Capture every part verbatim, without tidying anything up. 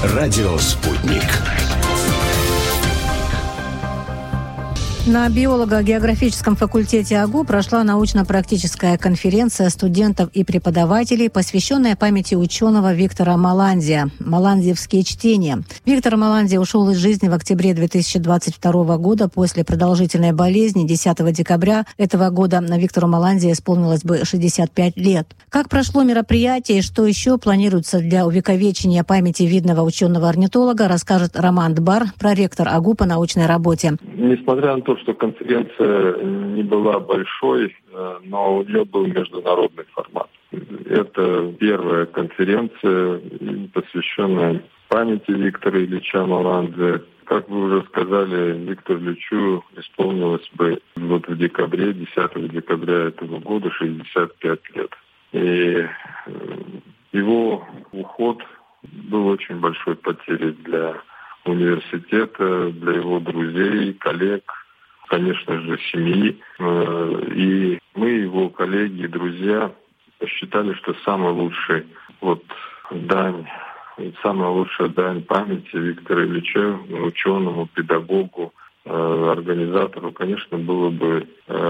Радио «Спутник». На биолого-географическом факультете АГУ прошла научно-практическая конференция студентов и преподавателей, посвященная памяти ученого Виктора Маландия «Маландиевские чтения». Виктор Маландия ушел из жизни в октябре две тысячи двадцать второго года после продолжительной болезни. десятого декабря этого года на Виктору Маландия исполнилось бы шестьдесят пять лет. Как прошло мероприятие и что еще планируется для увековечения памяти видного ученого-орнитолога, расскажет Роман Дбар, проректор АГУ по научной работе. Несмотря на то, что конференция не была большой, но у нее был международный формат. Это первая конференция, посвященная памяти Виктора Ильича Маландия. Как вы уже сказали, Виктору Ильичу исполнилось бы вот в декабре, десятого декабря этого года шестьдесят пять лет. И его уход был очень большой потерей для университета, для его друзей, коллег, конечно же, семьи. И мы, его коллеги и друзья, посчитали, что самая лучшая вот дань, самая лучшая дань памяти Виктора Ильича, ученому, педагогу, организатору, конечно, было бы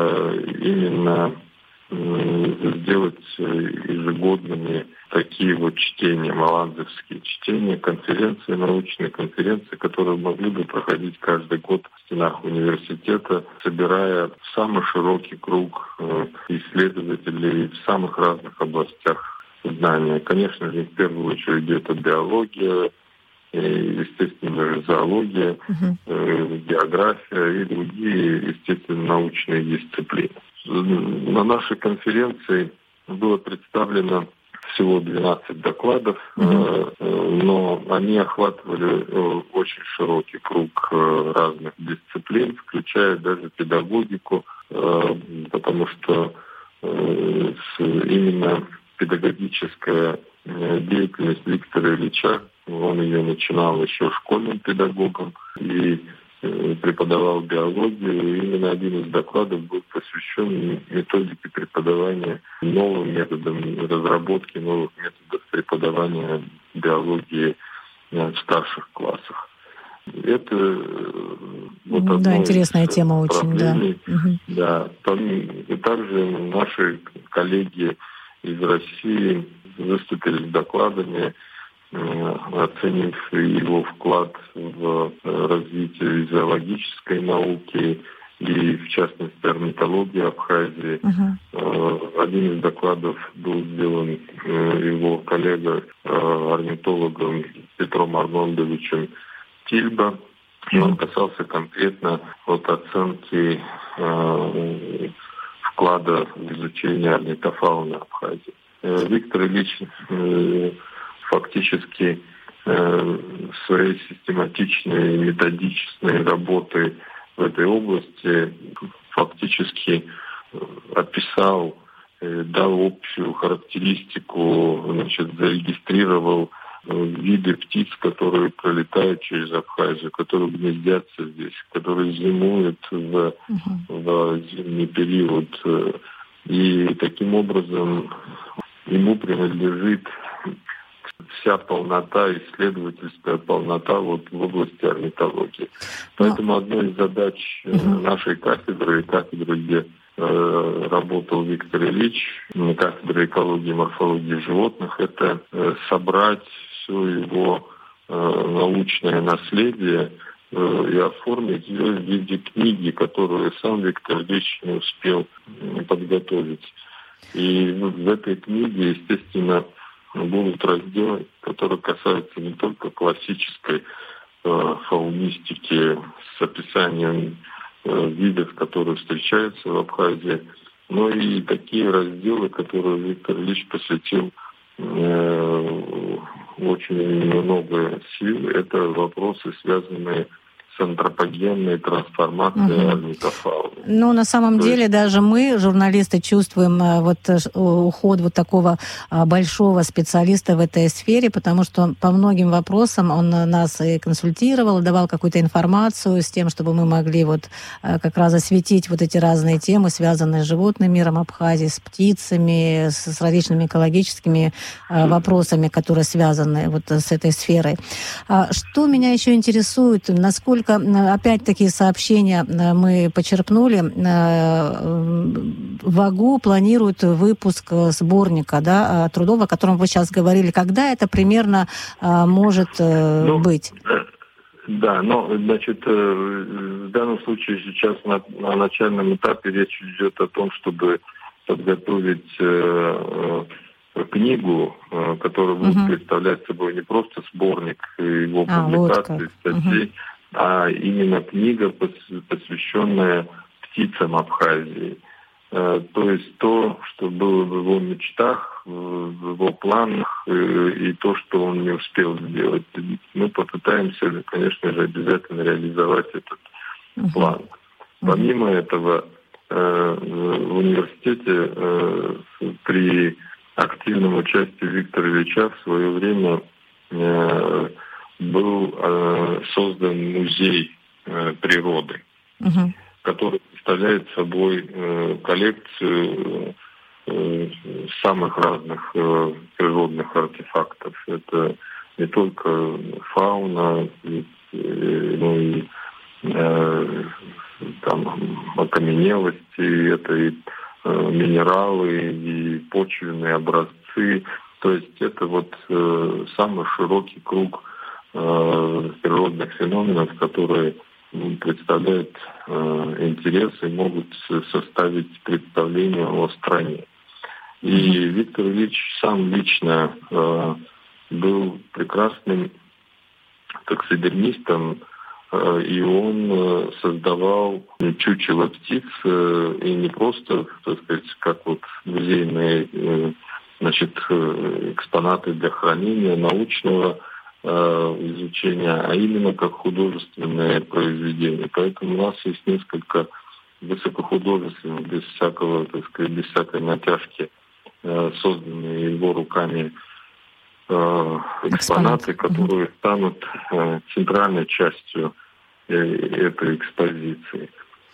именно сделать ежегодными такие вот чтения, маландиевские чтения, конференции, научные конференции, которые могли бы проходить каждый год в стенах университета, собирая самый широкий круг исследователей в самых разных областях знания. Конечно же, в первую очередь это биология, естественно, зоология, uh-huh. география и другие, естественно, научные дисциплины. На нашей конференции было представлено всего двенадцать докладов, mm-hmm. но они охватывали очень широкий круг разных дисциплин, включая даже педагогику, потому что именно педагогическая деятельность Виктора Ильича, он ее начинал еще школьным педагогом и преподавал биологию. И именно один из докладов был посвящен методике преподавания, новым методам разработки новых методов преподавания биологии в старших классах. Это вот одно да, интересная из тема очень, да. Угу. Да. И также наши коллеги из России выступили с докладами, оценив его вклад в развитие зоологической науки и, в частности, орнитологии Абхазии. Uh-huh. Один из докладов был сделан его коллегой, орнитологом Петром Арнольдовичем Тильбо. И он касался конкретно вот оценки вклада в изучение орнитофауны Абхазии. Виктор Ильич фактически э, своей систематичной, методичной работой в этой области фактически описал, э, дал общую характеристику, значит, зарегистрировал э, виды птиц, которые пролетают через Абхазию, которые гнездятся здесь, которые зимуют в, uh-huh. в зимний период. И таким образом ему принадлежит вся полнота, исследовательская полнота вот в области орнитологии. Поэтому одной из задач uh-huh. нашей кафедры, кафедры, где э, работал Виктор Ильич, кафедры экологии и морфологии животных, это э, собрать все его э, научное наследие э, и оформить ее в виде книги, которую сам Виктор Ильич не успел подготовить. И вот в этой книге, естественно, будут разделы, которые касаются не только классической э, фаунистики с описанием э, видов, которые встречаются в Абхазии, но и такие разделы, которые Виктор Ильич посвятил э, очень много сил. Это вопросы, связанные с антропогенной трансформацией угу. орнитофауны. Ну, на самом То деле, есть... даже мы, журналисты, чувствуем вот уход вот такого большого специалиста в этой сфере, потому что по многим вопросам он нас и консультировал, давал какую-то информацию с тем, чтобы мы могли вот как раз осветить вот эти разные темы, связанные с животным миром Абхазии, с птицами, с, с различными экологическими вопросами, которые связаны вот с этой сферой. Что меня еще интересует, насколько, опять-таки, сообщения мы почерпнули, ВАГУ планирует выпуск сборника, да, трудов, о котором вы сейчас говорили. Когда это примерно может ну, быть? Да, но, значит, в данном случае сейчас на, на начальном этапе речь идет о том, чтобы подготовить э, книгу, э, которая будет uh-huh. представлять собой не просто сборник его а, публикаций, вот статей, uh-huh. а именно книга, посвященная птицам Абхазии. Э, то есть то, что было в его мечтах, в его планах э, и то, что он не успел сделать. Мы попытаемся, конечно же, обязательно реализовать этот uh-huh. план. Uh-huh. Помимо этого, в университете э, при активном участии Виктора Ильича в свое время э, был э, создан музей э, природы, uh-huh. который представляет собой э, коллекцию э, самых разных э, природных артефактов. Это не только фауна, э, но и э, там окаменелости, это и э, минералы, и почвенные образцы. То есть это вот э, самый широкий круг э, природных феноменов, которые ну, представляют э, интерес и могут составить представление о стране. И Виктор Ильич сам лично э, был прекрасным таксидермистом, и он создавал чучело птиц, и не просто, так сказать, как вот музейные, значит, экспонаты для хранения, научного изучения, а именно как художественное произведение. Поэтому у нас есть несколько высокохудожественных, без всякого, так сказать, без всякой натяжки, созданные его руками экспонаты, которые угу. станут центральной частью этой экспозиции.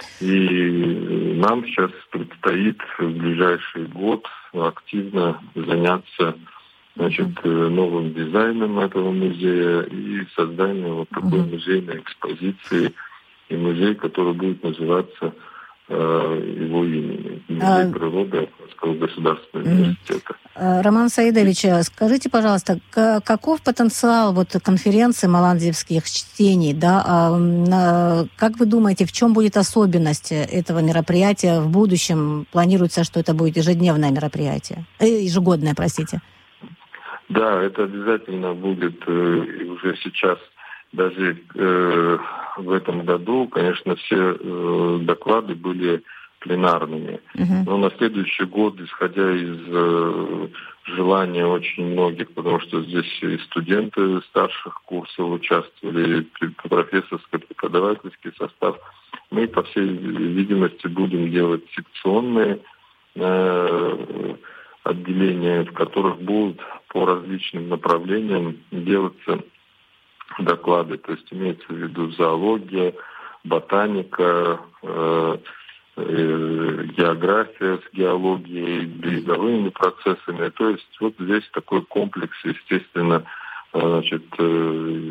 И нам сейчас предстоит в ближайший год активно заняться, значит, новым дизайном этого музея и созданием вот такой угу. музейной экспозиции, и музей, который будет называться его имени, Музей а... природы Абхазского государственного mm-hmm. университета. Роман Саидович, скажите, пожалуйста, каков потенциал вот конференции маландзевских чтений? Да? Как вы думаете, в чем будет особенность этого мероприятия в будущем? Планируется, что это будет ежедневное мероприятие, э, ежегодное, простите. Да, это обязательно будет э, уже сейчас. Даже э, в этом году, конечно, все э, доклады были пленарными. Uh-huh. Но на следующий год, исходя из э, желания очень многих, потому что здесь и студенты старших курсов участвовали, и профессорско-преподавательский состав, мы, по всей видимости, будем делать секционные э, отделения, в которых будут по различным направлениям делаться доклады, то есть имеется в виду зоология, ботаника, э, э, география с геологией, береговыми процессами. То есть вот здесь такой комплекс, естественно, э, значит, э,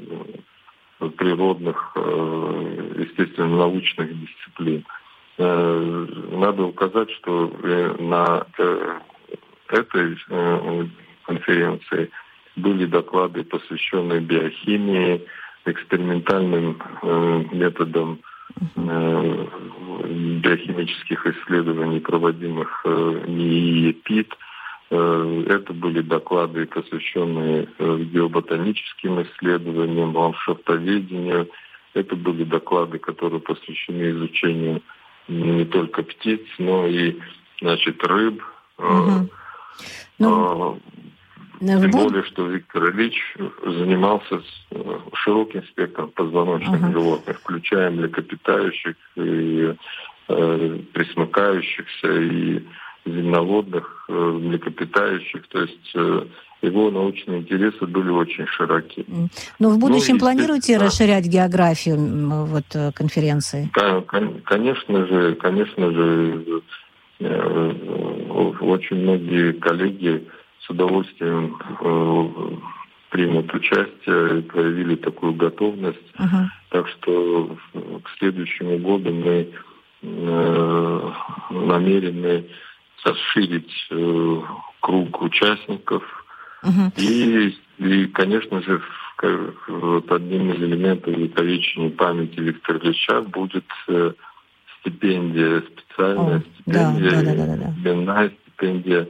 природных, э, естественно, научных дисциплин. Э, надо указать, что э, на э, этой э, конференции были доклады, посвященные биохимии, экспериментальным э, методам э, биохимических исследований, проводимых э, НИИ и ПИТ. Э, это были доклады, посвященные э, геоботаническим исследованиям, ландшафтоведению. Это были доклады, которые посвящены изучению не только птиц, но и, значит, рыб. Э, угу. ну... э, Тем более, что Виктор Ильич занимался широким спектром позвоночных uh-huh. животных, включая млекопитающих и э, пресмыкающихся, и земноводных, э, млекопитающих. То есть э, его научные интересы были очень широки. Но в будущем ну, планируете расширять географию вот, конференции? Конечно же, конечно же, э, очень многие коллеги с удовольствием э, примут участие и проявили такую готовность. Uh-huh. Так что к следующему году мы э, намерены расширить э, круг участников. Uh-huh. И, и, конечно же, вот одним из элементов увековечения памяти Виктора Ильича будет э, стипендия, специальная oh, стипендия, да, да, да, да, да. именная стипендия,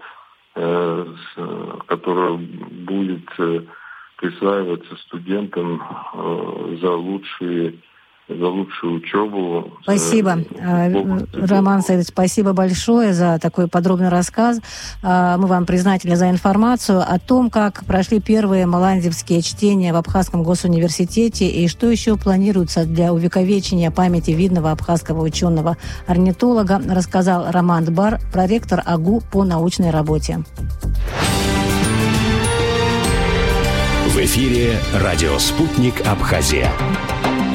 которая будет присваиваться студентам за лучшие за лучшую учебу. Спасибо, Роман Саидович, спасибо большое за такой подробный рассказ. Мы вам признательны за информацию о том, как прошли первые маландзевские чтения в Абхазском госуниверситете и что еще планируется для увековечения памяти видного абхазского ученого-орнитолога, рассказал Роман Бар, проректор АГУ по научной работе. В эфире радио «Спутник Абхазия».